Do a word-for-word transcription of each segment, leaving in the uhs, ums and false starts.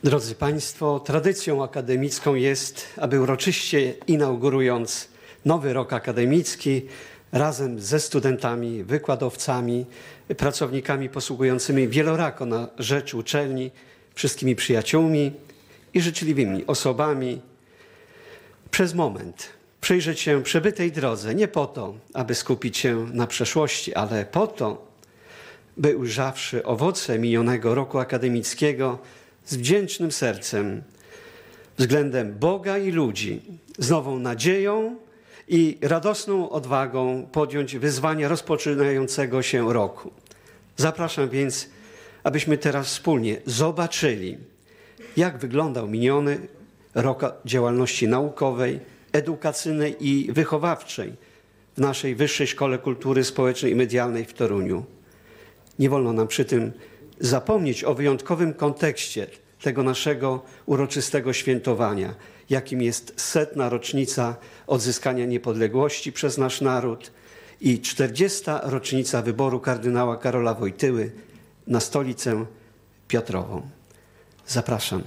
Drodzy Państwo, tradycją akademicką jest, aby uroczyście inaugurując nowy rok akademicki razem ze studentami, wykładowcami, pracownikami posługującymi wielorako na rzecz uczelni, wszystkimi przyjaciółmi i życzliwymi osobami, przez moment przyjrzeć się przebytej drodze, nie po to, aby skupić się na przeszłości, ale po to, by ujrzawszy owoce minionego roku akademickiego, z wdzięcznym sercem względem Boga i ludzi, z nową nadzieją i radosną odwagą podjąć wyzwanie rozpoczynającego się roku. Zapraszam więc, abyśmy teraz wspólnie zobaczyli, jak wyglądał miniony rok działalności naukowej, edukacyjnej i wychowawczej w naszej Wyższej Szkole Kultury Społecznej i Medialnej w Toruniu. Nie wolno nam przy tym zapomnieć o wyjątkowym kontekście tego naszego uroczystego świętowania, jakim jest setna rocznica odzyskania niepodległości przez nasz naród i czterdziesta rocznica wyboru kardynała Karola Wojtyły na stolicę Piotrową. Zapraszam.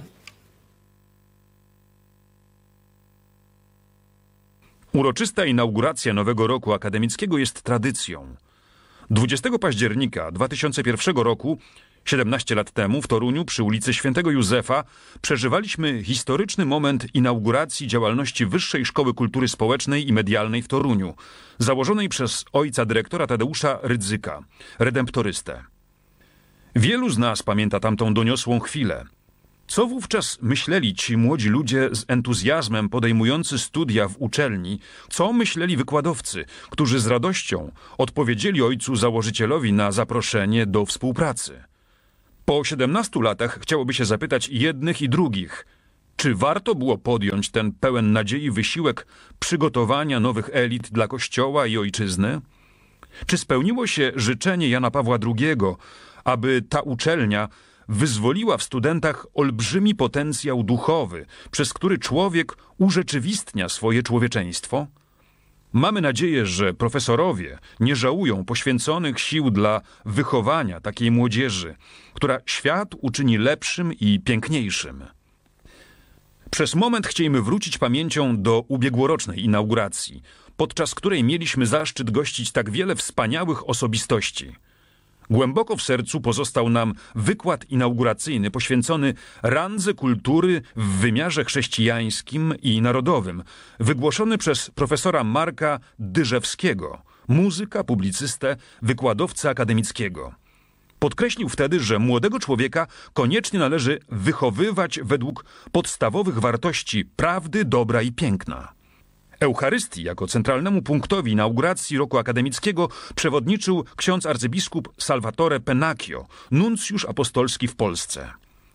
Uroczysta inauguracja nowego roku akademickiego jest tradycją. dwudziestego października dwa tysiące pierwszego roku, siedemnaście lat temu, w Toruniu przy ulicy Świętego Józefa przeżywaliśmy historyczny moment inauguracji działalności Wyższej Szkoły Kultury Społecznej i Medialnej w Toruniu, założonej przez ojca dyrektora Tadeusza Rydzyka, redemptorystę. Wielu z nas pamięta tamtą doniosłą chwilę. Co wówczas myśleli ci młodzi ludzie z entuzjazmem podejmujący studia w uczelni? Co myśleli wykładowcy, którzy z radością odpowiedzieli ojcu założycielowi na zaproszenie do współpracy? Po siedemnastu latach chciałoby się zapytać jednych i drugich, czy warto było podjąć ten pełen nadziei wysiłek przygotowania nowych elit dla Kościoła i ojczyzny? Czy spełniło się życzenie Jana Pawła drugiego, aby ta uczelnia wyzwoliła w studentach olbrzymi potencjał duchowy, przez który człowiek urzeczywistnia swoje człowieczeństwo? Mamy nadzieję, że profesorowie nie żałują poświęconych sił dla wychowania takiej młodzieży, która świat uczyni lepszym i piękniejszym. Przez moment chcielibyśmy wrócić pamięcią do ubiegłorocznej inauguracji, podczas której mieliśmy zaszczyt gościć tak wiele wspaniałych osobistości. Głęboko w sercu pozostał nam wykład inauguracyjny poświęcony randze kultury w wymiarze chrześcijańskim i narodowym, wygłoszony przez profesora Marka Dyżewskiego, muzyka, publicystę, wykładowcę akademickiego. Podkreślił wtedy, że młodego człowieka koniecznie należy wychowywać według podstawowych wartości prawdy, dobra i piękna. Eucharystii jako centralnemu punktowi inauguracji roku akademickiego przewodniczył ksiądz arcybiskup Salvatore Pennacchio, nuncjusz apostolski w Polsce.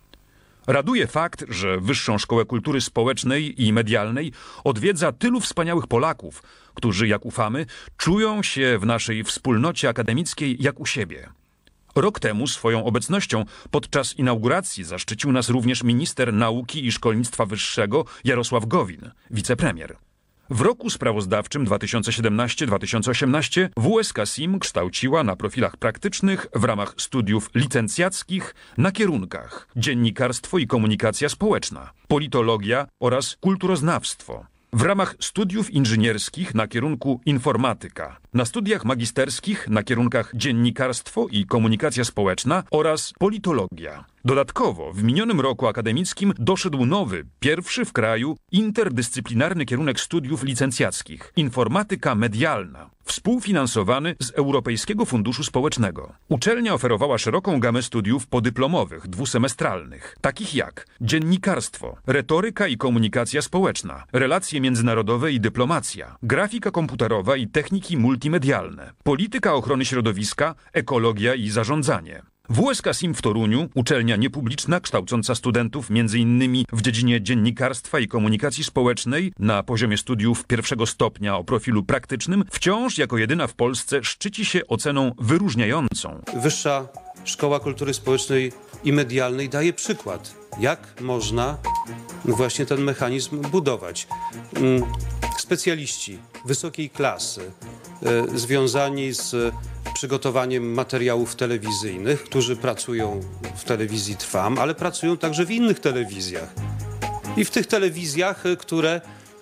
Raduje fakt, że Wyższą Szkołę Kultury Społecznej i Medialnej odwiedza tylu wspaniałych Polaków, którzy, jak ufamy, czują się w naszej wspólnocie akademickiej jak u siebie. Rok temu swoją obecnością podczas inauguracji zaszczycił nas również minister nauki i szkolnictwa wyższego Jarosław Gowin, wicepremier. W roku sprawozdawczym dwa tysiące siedemnastym dwa tysiące osiemnastym W S K S I M kształciła na profilach praktycznych w ramach studiów licencjackich na kierunkach dziennikarstwo i komunikacja społeczna, politologia oraz kulturoznawstwo. W ramach studiów inżynierskich na kierunku informatyka, na studiach magisterskich na kierunkach dziennikarstwo i komunikacja społeczna oraz politologia. Dodatkowo w minionym roku akademickim doszedł nowy, pierwszy w kraju interdyscyplinarny kierunek studiów licencjackich – informatyka medialna, współfinansowany z Europejskiego Funduszu Społecznego. Uczelnia oferowała szeroką gamę studiów podyplomowych, dwusemestralnych, takich jak dziennikarstwo, retoryka i komunikacja społeczna, relacje międzynarodowe i dyplomacja, grafika komputerowa i techniki multimedialne, polityka ochrony środowiska, ekologia i zarządzanie. W S K S I M w Toruniu, uczelnia niepubliczna kształcąca studentów między innymi w dziedzinie dziennikarstwa i komunikacji społecznej na poziomie studiów pierwszego stopnia o profilu praktycznym, wciąż jako jedyna w Polsce szczyci się oceną wyróżniającą. Wyższa Szkoła Kultury Społecznej i Medialnej daje przykład, jak można właśnie ten mechanizm budować. Specjaliści wysokiej klasy, związani z przygotowaniem materiałów telewizyjnych, którzy pracują w telewizji Trwam, ale pracują także w innych telewizjach. I w tych telewizjach, które,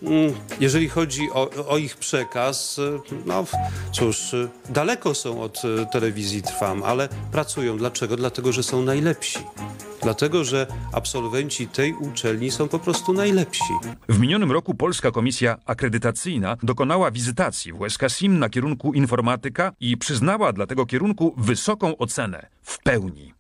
jeżeli chodzi o, o ich przekaz, no cóż, daleko są od telewizji Trwam, ale pracują. Dlaczego? Dlatego, że są najlepsi. Dlatego, że absolwenci tej uczelni są po prostu najlepsi. W minionym roku Polska Komisja Akredytacyjna dokonała wizytacji w U S K S I M na kierunku informatyka i przyznała dla tego kierunku wysoką ocenę w pełni.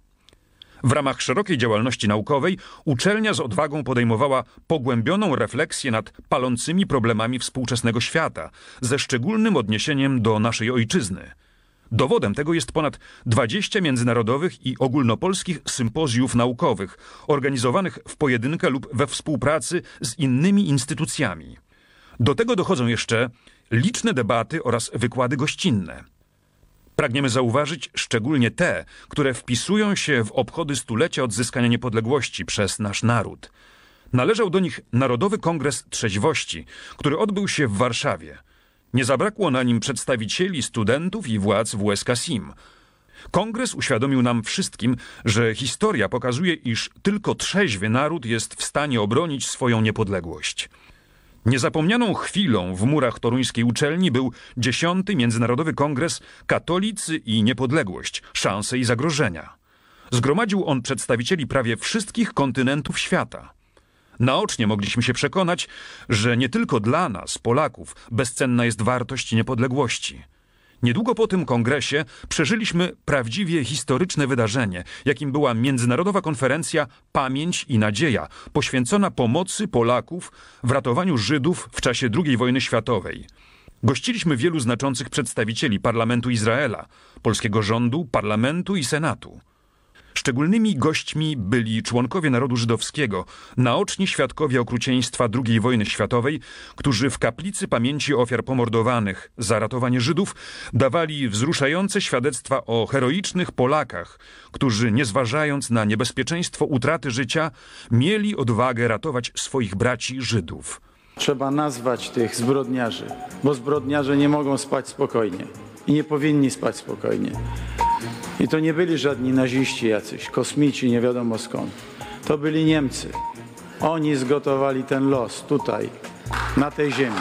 W ramach szerokiej działalności naukowej uczelnia z odwagą podejmowała pogłębioną refleksję nad palącymi problemami współczesnego świata, ze szczególnym odniesieniem do naszej ojczyzny. Dowodem tego jest ponad dwadzieścia międzynarodowych i ogólnopolskich sympozjów naukowych, organizowanych w pojedynkę lub we współpracy z innymi instytucjami. Do tego dochodzą jeszcze liczne debaty oraz wykłady gościnne. Pragniemy zauważyć szczególnie te, które wpisują się w obchody stulecia odzyskania niepodległości przez nasz naród. Należał do nich Narodowy Kongres Trzeźwości, który odbył się w Warszawie. Nie zabrakło na nim przedstawicieli studentów i władz w U S K S I M. Kongres uświadomił nam wszystkim, że historia pokazuje, iż tylko trzeźwy naród jest w stanie obronić swoją niepodległość. Niezapomnianą chwilą w murach toruńskiej uczelni był dziesiąty Międzynarodowy Kongres Katolicy i Niepodległość – Szanse i Zagrożenia. Zgromadził on przedstawicieli prawie wszystkich kontynentów świata. Naocznie mogliśmy się przekonać, że nie tylko dla nas, Polaków, bezcenna jest wartość niepodległości. Niedługo po tym kongresie przeżyliśmy prawdziwie historyczne wydarzenie, jakim była Międzynarodowa Konferencja Pamięć i Nadzieja, poświęcona pomocy Polaków w ratowaniu Żydów w czasie drugiej wojny światowej. Gościliśmy wielu znaczących przedstawicieli Parlamentu Izraela, polskiego rządu, Parlamentu i Senatu. Szczególnymi gośćmi byli członkowie narodu żydowskiego, naoczni świadkowie okrucieństwa drugiej wojny światowej, którzy w kaplicy pamięci ofiar pomordowanych za ratowanie Żydów dawali wzruszające świadectwa o heroicznych Polakach, którzy nie zważając na niebezpieczeństwo utraty życia, mieli odwagę ratować swoich braci Żydów. Trzeba nazwać tych zbrodniarzy, bo zbrodniarze nie mogą spać spokojnie i nie powinni spać spokojnie. I to nie byli żadni naziści jacyś, kosmici, nie wiadomo skąd. To byli Niemcy. Oni zgotowali ten los tutaj, na tej ziemi.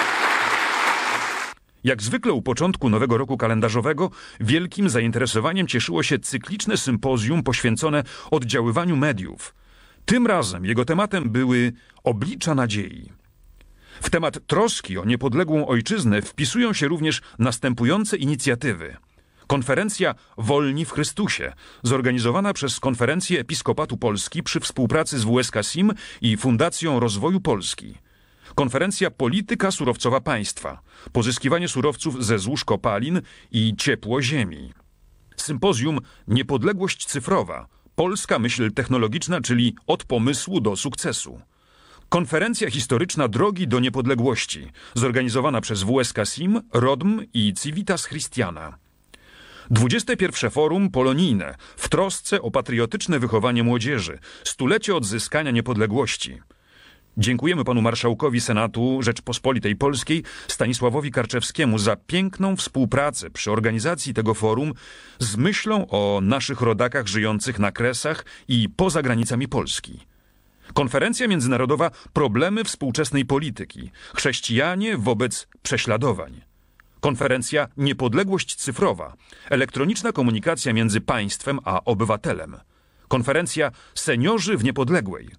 Jak zwykle u początku nowego roku kalendarzowego wielkim zainteresowaniem cieszyło się cykliczne sympozjum poświęcone oddziaływaniu mediów. Tym razem jego tematem były oblicza nadziei. W temat troski o niepodległą ojczyznę wpisują się również następujące inicjatywy. Konferencja Wolni w Chrystusie, zorganizowana przez Konferencję Episkopatu Polski przy współpracy z W S K S I M i Fundacją Rozwoju Polski. Konferencja Polityka Surowcowa Państwa, pozyskiwanie surowców ze złóż kopalin i ciepło ziemi. Sympozjum Niepodległość cyfrowa, polska myśl technologiczna, czyli od pomysłu do sukcesu. Konferencja historyczna Drogi do Niepodległości, zorganizowana przez W S K S I M, RODM i Civitas Christiana. dwudzieste pierwsze Forum Polonijne w trosce o patriotyczne wychowanie młodzieży, stulecie odzyskania niepodległości. Dziękujemy panu marszałkowi Senatu Rzeczpospolitej Polskiej Stanisławowi Karczewskiemu za piękną współpracę przy organizacji tego forum z myślą o naszych rodakach żyjących na Kresach i poza granicami Polski. Konferencja międzynarodowa Problemy współczesnej polityki. Chrześcijanie wobec prześladowań. Konferencja Niepodległość cyfrowa. Elektroniczna komunikacja między państwem a obywatelem. Konferencja Seniorzy w Niepodległej.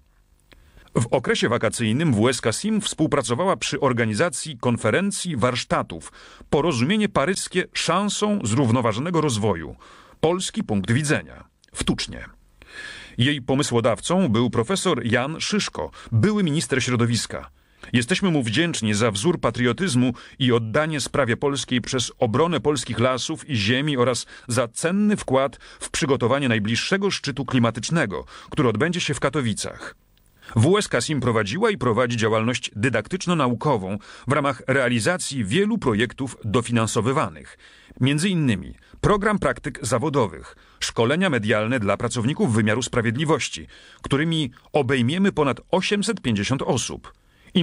W okresie wakacyjnym W S K S I M współpracowała przy organizacji konferencji warsztatów Porozumienie paryskie szansą zrównoważonego rozwoju. Polski punkt widzenia. W Tucznie. Jej pomysłodawcą był profesor Jan Szyszko, były minister środowiska. Jesteśmy mu wdzięczni za wzór patriotyzmu i oddanie sprawie polskiej przez obronę polskich lasów i ziemi oraz za cenny wkład w przygotowanie najbliższego szczytu klimatycznego, który odbędzie się w Katowicach. W S K S I M prowadziła i prowadzi działalność dydaktyczno-naukową w ramach realizacji wielu projektów dofinansowywanych. Między innymi program praktyk zawodowych, szkolenia medialne dla pracowników wymiaru sprawiedliwości, którymi obejmiemy ponad osiemset pięćdziesiąt osób.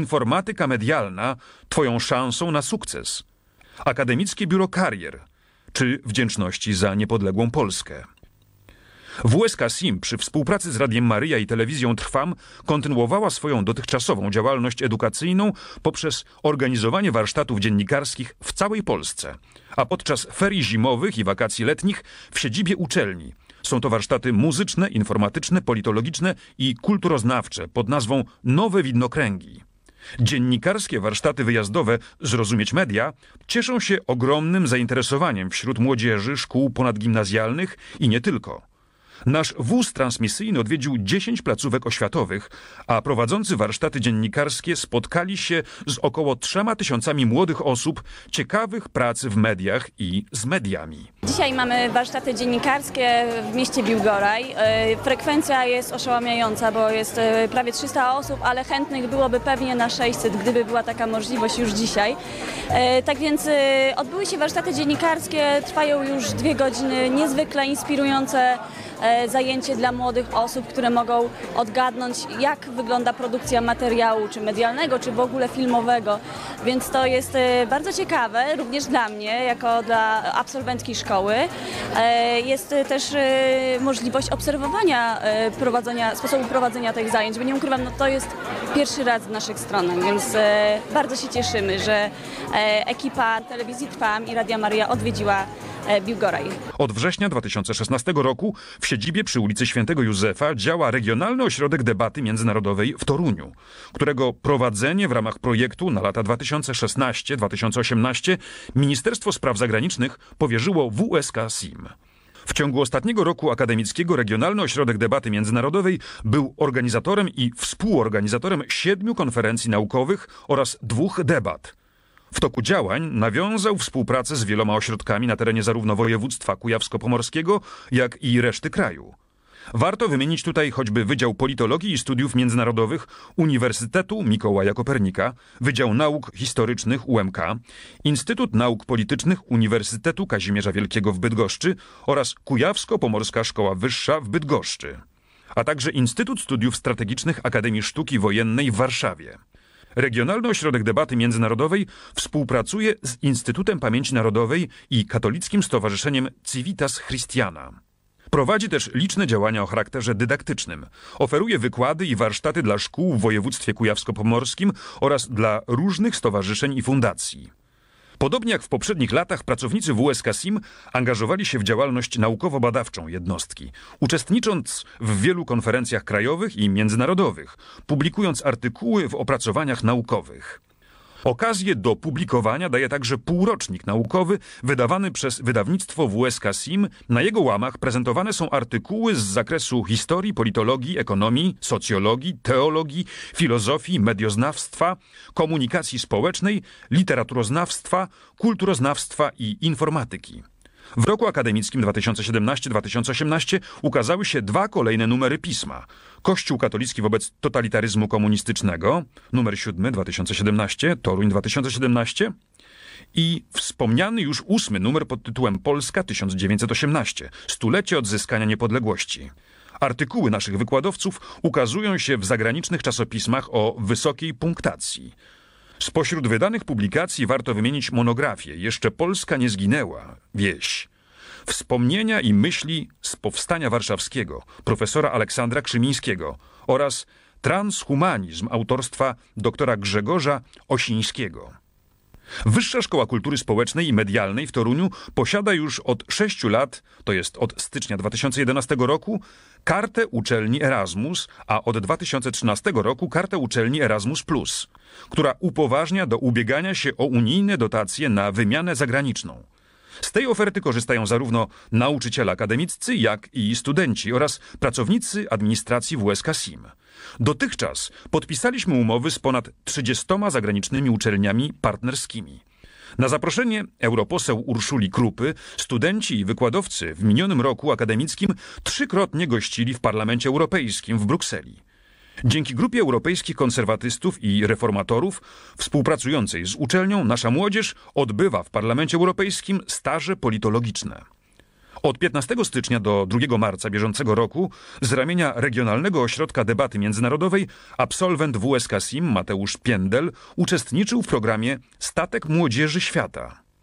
Informatyka medialna, twoją szansą na sukces. Akademickie Biuro Karier. czy wdzięczności za niepodległą Polskę. W U S K S I M przy współpracy z Radiem Maryja i Telewizją Trwam kontynuowała swoją dotychczasową działalność edukacyjną poprzez organizowanie warsztatów dziennikarskich w całej Polsce, a podczas ferii zimowych i wakacji letnich w siedzibie uczelni. Są to warsztaty muzyczne, informatyczne, politologiczne i kulturoznawcze pod nazwą Nowe Widnokręgi. Dziennikarskie warsztaty wyjazdowe Zrozumieć Media cieszą się ogromnym zainteresowaniem wśród młodzieży szkół ponadgimnazjalnych i nie tylko. Nasz wóz transmisyjny odwiedził dziesięć placówek oświatowych, a prowadzący warsztaty dziennikarskie spotkali się z około trzema tysiącami młodych osób ciekawych pracy w mediach i z mediami. Dzisiaj mamy warsztaty dziennikarskie w mieście Biłgoraj. Frekwencja jest oszałamiająca, bo jest prawie trzysta osób, ale chętnych byłoby pewnie na sześćset, gdyby była taka możliwość już dzisiaj. Tak więc odbyły się warsztaty dziennikarskie, trwają już dwie godziny, niezwykle inspirujące zajęcie dla młodych osób, które mogą odgadnąć, jak wygląda produkcja materiału, czy medialnego, czy w ogóle filmowego. Więc to jest bardzo ciekawe, również dla mnie, jako dla absolwentki szkoły. Jest też możliwość obserwowania prowadzenia, sposobu prowadzenia tych zajęć, bo nie ukrywam, no to jest pierwszy raz z naszych stron, więc bardzo się cieszymy, że ekipa Telewizji Trwam i Radia Maryja odwiedziła Biłgoraj. Od września dwa tysiące szesnastego roku w siedzibie przy ulicy Świętego Józefa działa Regionalny Ośrodek Debaty Międzynarodowej w Toruniu, którego prowadzenie w ramach projektu na lata dwa tysiące szesnasty do dwa tysiące osiemnastego Ministerstwo Spraw Zagranicznych powierzyło W U S K S I M. W ciągu ostatniego roku akademickiego Regionalny Ośrodek Debaty Międzynarodowej był organizatorem i współorganizatorem siedmiu konferencji naukowych oraz dwóch debat. W toku działań nawiązał współpracę z wieloma ośrodkami na terenie zarówno województwa kujawsko-pomorskiego, jak i reszty kraju. Warto wymienić tutaj choćby Wydział Politologii i Studiów Międzynarodowych Uniwersytetu Mikołaja Kopernika, Wydział Nauk Historycznych U M K, Instytut Nauk Politycznych Uniwersytetu Kazimierza Wielkiego w Bydgoszczy oraz Kujawsko-Pomorska Szkoła Wyższa w Bydgoszczy, a także Instytut Studiów Strategicznych Akademii Sztuki Wojennej w Warszawie. Regionalny Ośrodek Debaty Międzynarodowej współpracuje z Instytutem Pamięci Narodowej i Katolickim Stowarzyszeniem Civitas Christiana. Prowadzi też liczne działania o charakterze dydaktycznym. Oferuje wykłady i warsztaty dla szkół w województwie kujawsko-pomorskim oraz dla różnych stowarzyszeń i fundacji. Podobnie jak w poprzednich latach pracownicy W U S K S I M angażowali się w działalność naukowo-badawczą jednostki, uczestnicząc w wielu konferencjach krajowych i międzynarodowych, publikując artykuły w opracowaniach naukowych. Okazję do publikowania daje także półrocznik naukowy wydawany przez wydawnictwo W U S K S I M. Na jego łamach prezentowane są artykuły z zakresu historii, politologii, ekonomii, socjologii, teologii, filozofii, medioznawstwa, komunikacji społecznej, literaturoznawstwa, kulturoznawstwa i informatyki. W roku akademickim dwa tysiące siedemnastym do dwa tysiące osiemnastego ukazały się dwa kolejne numery pisma. Kościół katolicki wobec totalitaryzmu komunistycznego, numer siódmy, dwa tysiące siedemnasty, Toruń dwa tysiące siedemnaście i wspomniany już ósmy numer pod tytułem Polska tysiąc dziewięćset osiemnaście, stulecie odzyskania niepodległości. Artykuły naszych wykładowców ukazują się w zagranicznych czasopismach o wysokiej punktacji. Spośród wydanych publikacji warto wymienić monografię Jeszcze Polska nie zginęła, wieś. Wspomnienia i myśli z Powstania Warszawskiego profesora Aleksandra Krzymińskiego oraz Transhumanizm autorstwa doktora Grzegorza Osińskiego. Wyższa Szkoła Kultury Społecznej i Medialnej w Toruniu posiada już od sześciu lat, to jest od stycznia dwa tysiące jedenastego roku, kartę uczelni Erasmus, a od dwa tysiące trzynastego roku kartę uczelni Erasmus plus, która upoważnia do ubiegania się o unijne dotacje na wymianę zagraniczną. Z tej oferty korzystają zarówno nauczyciele akademiccy, jak i studenci oraz pracownicy administracji W U S K S I M. Dotychczas podpisaliśmy umowy z ponad trzydziestoma zagranicznymi uczelniami partnerskimi. Na zaproszenie europoseł Urszuli Krupy studenci i wykładowcy w minionym roku akademickim trzykrotnie gościli w Parlamencie Europejskim w Brukseli. Dzięki grupie europejskich konserwatystów i reformatorów współpracującej z uczelnią nasza młodzież odbywa w Parlamencie Europejskim staże politologiczne. Od piętnastego stycznia do drugiego marca bieżącego roku z ramienia Regionalnego Ośrodka Debaty Międzynarodowej absolwent W U S K S I M Mateusz Piędel uczestniczył w programie Statek Młodzieży Świata.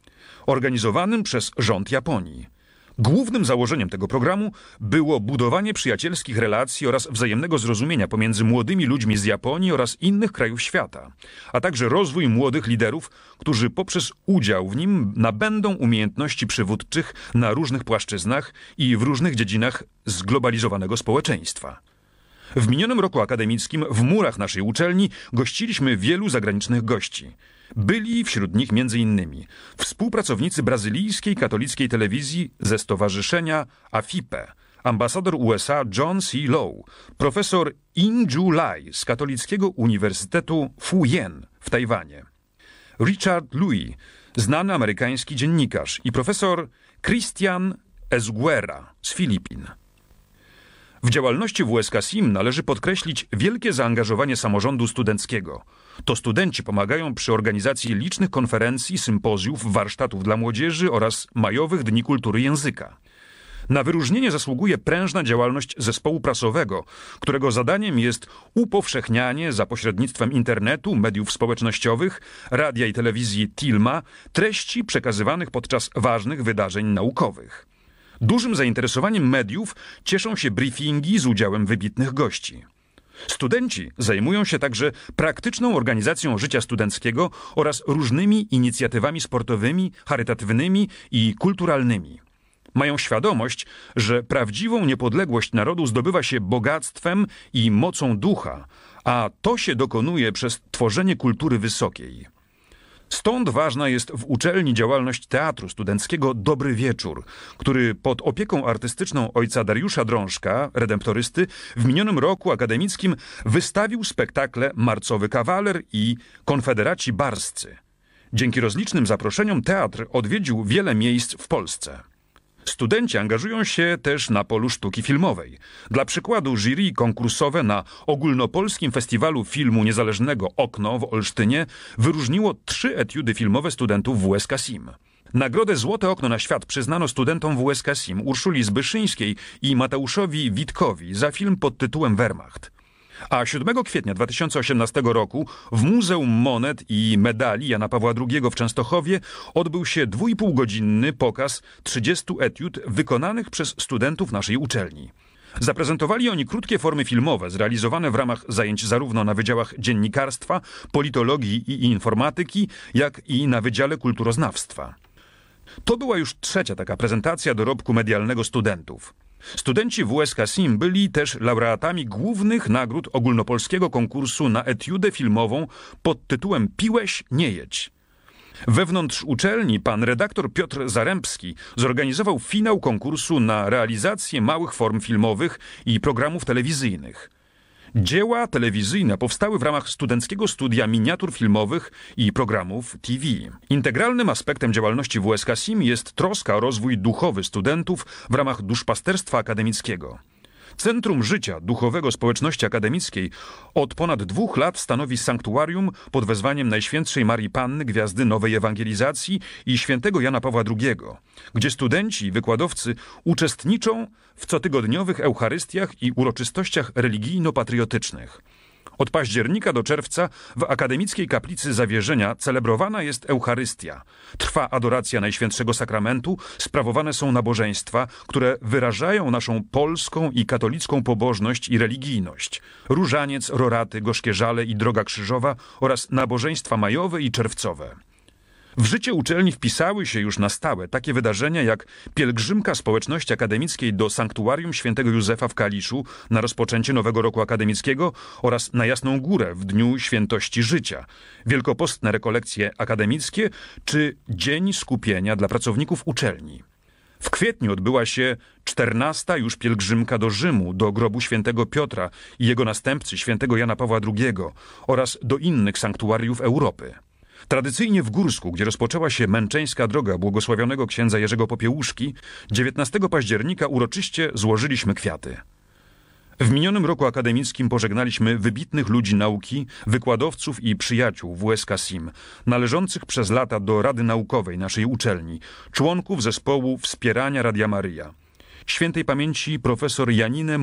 organizowanym przez rząd Japonii. Głównym założeniem tego programu było budowanie przyjacielskich relacji oraz wzajemnego zrozumienia pomiędzy młodymi ludźmi z Japonii oraz innych krajów świata, a także rozwój młodych liderów, którzy poprzez udział w nim nabędą umiejętności przywódczych na różnych płaszczyznach i w różnych dziedzinach zglobalizowanego społeczeństwa. W minionym roku akademickim w murach naszej uczelni gościliśmy wielu zagranicznych gości. Byli wśród nich między innymi współpracownicy brazylijskiej katolickiej telewizji ze stowarzyszenia A F I P E, ambasador U S A John C. Lowe, profesor In-Ju Lai z Katolickiego Uniwersytetu Fu Jen w Tajwanie, Richard Lui, znany amerykański dziennikarz, i profesor Christian Esguerra z Filipin. W działalności W S K S I M należy podkreślić wielkie zaangażowanie samorządu studenckiego. To studenci pomagają przy organizacji licznych konferencji, sympozjów, warsztatów dla młodzieży oraz majowych Dni Kultury Języka. Na wyróżnienie zasługuje prężna działalność zespołu prasowego, którego zadaniem jest upowszechnianie za pośrednictwem internetu, mediów społecznościowych, radia i telewizji Tilma treści przekazywanych podczas ważnych wydarzeń naukowych. Dużym zainteresowaniem mediów cieszą się briefingi z udziałem wybitnych gości. Studenci zajmują się także praktyczną organizacją życia studenckiego oraz różnymi inicjatywami sportowymi, charytatywnymi i kulturalnymi. Mają świadomość, że prawdziwą niepodległość narodu zdobywa się bogactwem i mocą ducha, a to się dokonuje przez tworzenie kultury wysokiej. Stąd ważna jest w uczelni działalność Teatru Studenckiego Dobry Wieczór, który pod opieką artystyczną ojca Dariusza Drążka, redemptorysty, w minionym roku akademickim wystawił spektakle Marcowy Kawaler i Konfederaci Barscy. Dzięki rozlicznym zaproszeniom teatr odwiedził wiele miejsc w Polsce. Studenci angażują się też na polu sztuki filmowej. Dla przykładu jury konkursowe na Ogólnopolskim Festiwalu Filmu Niezależnego Okno w Olsztynie wyróżniło trzy etiudy filmowe studentów W S K S I M. Nagrodę Złote Okno na Świat przyznano studentom W S K S I M Urszuli Zbyszyńskiej i Mateuszowi Witkowi za film pod tytułem Wehrmacht. A siódmego kwietnia dwa tysiące osiemnastego roku w Muzeum Monet i Medali Jana Pawła drugiego w Częstochowie odbył się dwuipółgodzinny pokaz trzydziestu etiud wykonanych przez studentów naszej uczelni. Zaprezentowali oni krótkie formy filmowe zrealizowane w ramach zajęć zarówno na wydziałach dziennikarstwa, politologii i informatyki, jak i na Wydziale Kulturoznawstwa. To była już trzecia taka prezentacja dorobku medialnego studentów. Studenci W S K S I M byli też laureatami głównych nagród ogólnopolskiego konkursu na etiudę filmową pod tytułem Piłeś, nie jedź. Wewnątrz uczelni pan redaktor Piotr Zarębski zorganizował finał konkursu na realizację małych form filmowych i programów telewizyjnych. Dzieła telewizyjne powstały w ramach studenckiego studia miniatur filmowych i programów T V. Integralnym aspektem działalności W S K S I M jest troska o rozwój duchowy studentów w ramach duszpasterstwa akademickiego. Centrum życia duchowego społeczności akademickiej od ponad dwóch lat stanowi sanktuarium pod wezwaniem Najświętszej Marii Panny, Gwiazdy Nowej Ewangelizacji i świętego Jana Pawła drugiego, gdzie studenci i wykładowcy uczestniczą w cotygodniowych eucharystiach i uroczystościach religijno-patriotycznych. Od października do czerwca w Akademickiej Kaplicy Zawierzenia celebrowana jest Eucharystia. Trwa adoracja Najświętszego Sakramentu, sprawowane są nabożeństwa, które wyrażają naszą polską i katolicką pobożność i religijność. Różaniec, roraty, gorzkie żale i droga krzyżowa oraz nabożeństwa majowe i czerwcowe. W życie uczelni wpisały się już na stałe takie wydarzenia jak pielgrzymka społeczności akademickiej do Sanktuarium Świętego Józefa w Kaliszu na rozpoczęcie nowego roku akademickiego oraz na Jasną Górę w Dniu Świętości Życia, wielkopostne rekolekcje akademickie czy Dzień Skupienia dla pracowników uczelni. W kwietniu odbyła się czternasta już pielgrzymka do Rzymu, do grobu świętego Piotra i jego następcy świętego Jana Pawła drugiego oraz do innych sanktuariów Europy. Tradycyjnie w Górsku, gdzie rozpoczęła się męczeńska droga błogosławionego księdza Jerzego Popiełuszki, dziewiętnastego października uroczyście złożyliśmy kwiaty. W minionym roku akademickim pożegnaliśmy wybitnych ludzi nauki, wykładowców i przyjaciół W S K S I M, należących przez lata do Rady Naukowej naszej uczelni, członków zespołu Wspierania Radia Maryja, świętej pamięci profesor Janinę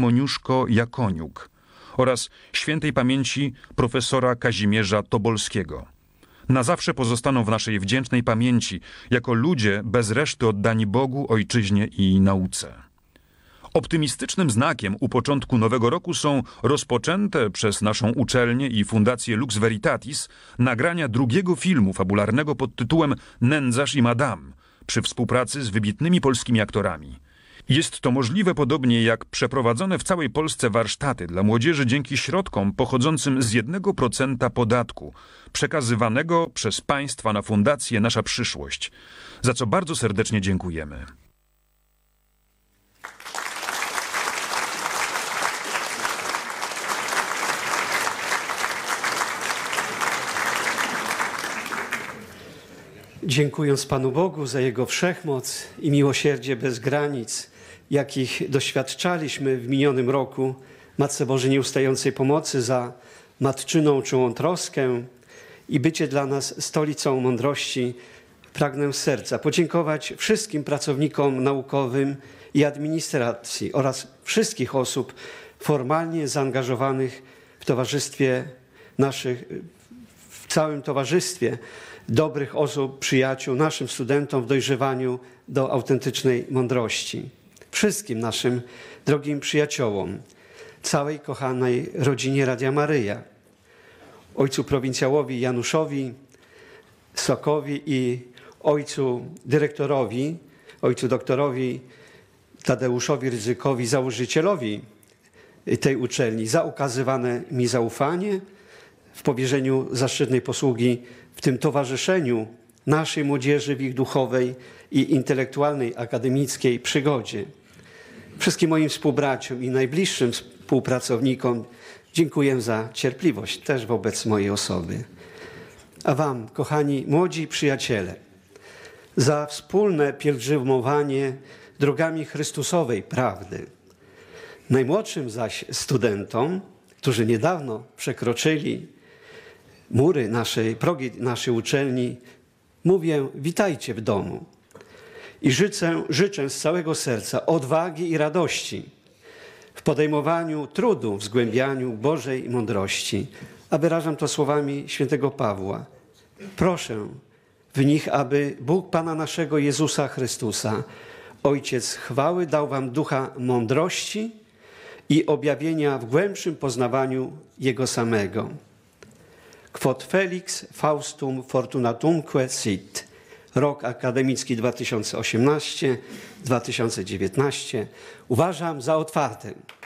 Moniuszko-Jakoniuk oraz świętej pamięci profesora Kazimierza Tobolskiego. Na zawsze pozostaną w naszej wdzięcznej pamięci, jako ludzie bez reszty oddani Bogu, ojczyźnie i nauce. Optymistycznym znakiem u początku nowego roku są rozpoczęte przez naszą uczelnię i Fundację Lux Veritatis nagrania drugiego filmu fabularnego pod tytułem Nędzarz i Madame przy współpracy z wybitnymi polskimi aktorami. Jest to możliwe podobnie jak przeprowadzone w całej Polsce warsztaty dla młodzieży dzięki środkom pochodzącym z jednego procenta podatku przekazywanego przez państwa na Fundację Nasza Przyszłość, za co bardzo serdecznie dziękujemy. Dziękując Panu Bogu za Jego wszechmoc i miłosierdzie bez granic, jakich doświadczaliśmy w minionym roku, Matce Bożej Nieustającej Pomocy za matczyną czułą troskę i bycie dla nas stolicą mądrości, pragnę z serca podziękować wszystkim pracownikom naukowym i administracji oraz wszystkich osób formalnie zaangażowanych w towarzystwie naszych, w całym towarzystwie dobrych osób, przyjaciół, naszym studentom w dojrzewaniu do autentycznej mądrości. Wszystkim naszym drogim przyjaciołom, całej kochanej rodzinie Radia Maryja, ojcu prowincjałowi Januszowi Sokowi i ojcu dyrektorowi, ojcu doktorowi Tadeuszowi Rydzykowi, założycielowi tej uczelni, za okazywane mi zaufanie w powierzeniu zaszczytnej posługi w tym towarzyszeniu naszej młodzieży w ich duchowej i intelektualnej, akademickiej przygodzie. Wszystkim moim współbraciom i najbliższym współpracownikom dziękuję za cierpliwość też wobec mojej osoby. A wam, kochani młodzi przyjaciele, za wspólne pielgrzymowanie drogami Chrystusowej prawdy. Najmłodszym zaś studentom, którzy niedawno przekroczyli mury naszej, progi naszej uczelni, mówię: witajcie w domu. I życzę, życzę z całego serca odwagi i radości w podejmowaniu trudu, w zgłębianiu Bożej mądrości. A wyrażam to słowami świętego Pawła. Proszę w nich, aby Bóg Pana naszego Jezusa Chrystusa, Ojciec chwały, dał wam ducha mądrości i objawienia w głębszym poznawaniu Jego samego. Quod felix Faustum fortunatumque sit. Rok akademicki dwa tysiące osiemnasty do dwa tysiące dziewiętnasty uważam za otwarty.